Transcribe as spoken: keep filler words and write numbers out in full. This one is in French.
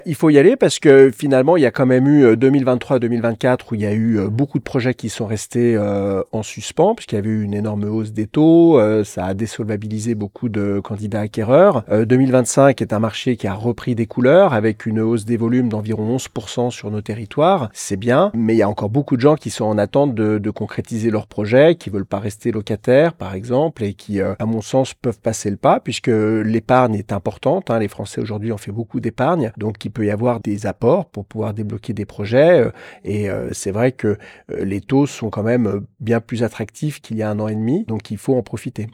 Il faut y aller parce que finalement, il y a quand même eu, heu, deux mille vingt-trois-deux mille vingt-quatre où il y a eu, heu, beaucoup de projets qui sont restés, heu, en suspens puisqu'il y avait eu une énorme hausse des taux, heu, ça a désolvabilisé beaucoup de candidats acquéreurs. Heu, deux mille vingt-cinq est un marché qui a repris des couleurs avec une hausse des volumes d'environ onze pour cent sur nos territoires. C'est bien, mais il y a encore beaucoup de gens qui sont en attente de de concrétiser leurs projets, qui veulent pas rester locataires, par exemple, et qui, heu, à mon sens, peuvent passer le pas puisque l'épargne est importante, hein. Les Français aujourd'hui ont fait beaucoup d'épargne, donc il peut y avoir des apports pour pouvoir débloquer des projets, heu et heu, c'est vrai que, heu, les taux sont quand même, heu, bien plus attractifs qu'il y a un an et demi, donc il faut en profiter.